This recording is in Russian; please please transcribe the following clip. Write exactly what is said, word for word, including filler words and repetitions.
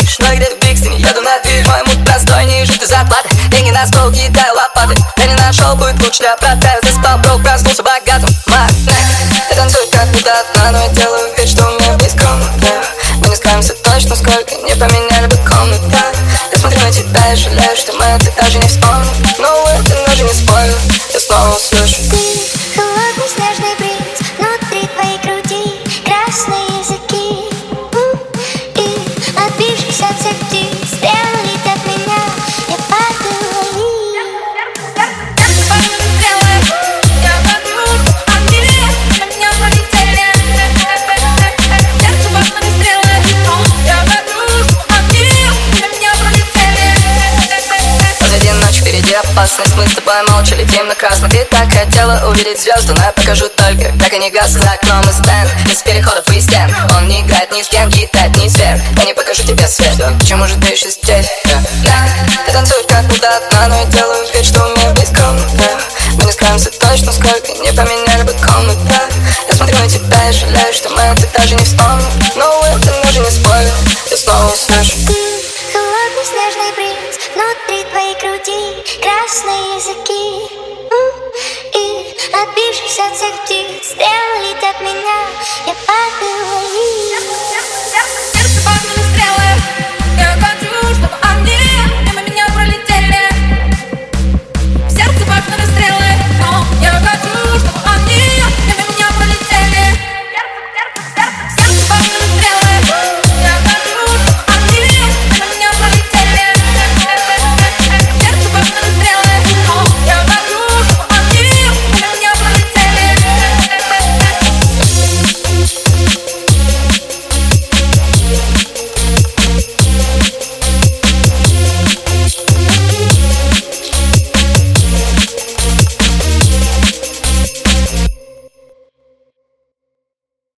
лишь, но где-то в Бикстине еду на дверь. Мой мут простой, не жить из зарплаты. Деньги на стол, кидаю лопаты. Я не нашел, будет лучше для брата. Заспал, брок, проснулся богатым. Магнит. Я танцую как будто одна, но я делаю вид, что у меня есть комната. Мы не скроемся точно, сколько не поменяли бы комната. Я смотрю на тебя и жалею, что мы это даже не вспомним. Но это даже не спойлер, я снова услышу. Ты холодный снежный принц, внутри твоей груди красные языки. И отбившись от всех птиц, стрелы летят меня, я падаю, лови. Впереди опасность, мы с тобой молча летим на красный. Ты так хотела увидеть звезду, но я покажу только, как они гаснут. За окном из стен, из переходов и стен. Он не играет ни с кем, кидает ни сверх. Я не покажу тебе свет, почему же ты еще здесь? Ты танцуешь как будто одна, но я делаю вид, что у меня есть комната. Мы не скроемся точно, сколько не поменяли бы комната. Я смотрю на тебя и жалею, что мы это даже не вспомним. Но это даже не спойлер, я снова услышу. Холодный снежный принц, внутри твоей груди красные языки. И отбившись от всех птиц, стрелы летят меня, я падаю, лови.